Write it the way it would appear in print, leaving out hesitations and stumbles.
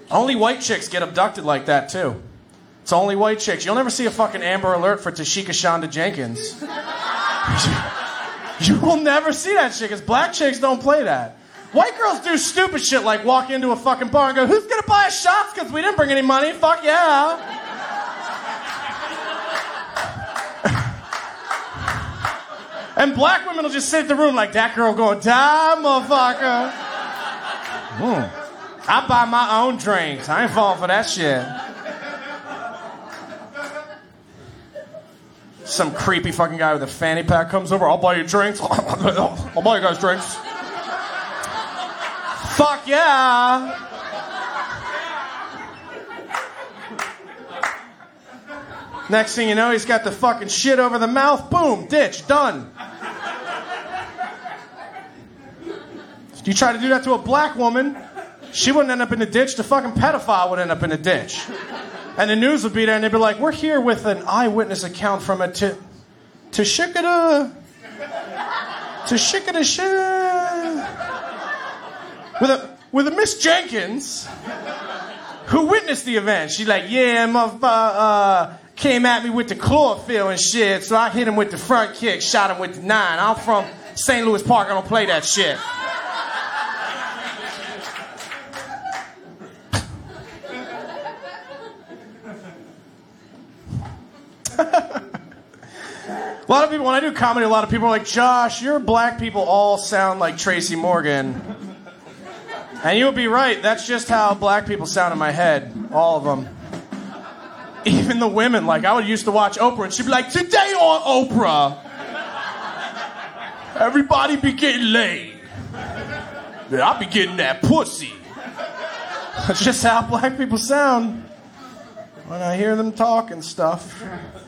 Only white chicks get abducted like that, too. It's only white chicks. You'll never see a fucking Amber Alert for Tashika Shonda Jenkins. You will never see that shit, because black chicks don't play that. White girls do stupid shit like walk into a fucking bar and go, who's gonna buy us shots because we didn't bring any money? Fuck yeah. And black women will just sit in the room like that girl going, die, motherfucker. I buy my own drinks. I ain't falling for that shit. Some creepy fucking guy with a fanny pack comes over. I'll buy you drinks. I'll buy you guys drinks. Fuck yeah. Next thing you know, he's got the fucking shit over the mouth. Boom, ditch, done. You try to do that to a black woman, she wouldn't end up in the ditch. The fucking pedophile would end up in the ditch. And the news would be there, and they'd be like, we're here with an eyewitness account from a Tashika with a Miss Jenkins who witnessed the event. She's like, yeah, motherfucker came at me with the chlorophyll and shit, so I hit him with the front kick, shot him with the 9. I'm from St. Louis Park, I don't play that shit. A lot of people, when I do comedy, a lot of people are like, Josh, your black people all sound like Tracy Morgan. And you'll be right, that's just how black people sound in my head. All of them. Even the women, like I would used to watch Oprah and she'd be like, today on Oprah, everybody be getting laid. I be getting that pussy. That's just how black people sound when I hear them talk and stuff.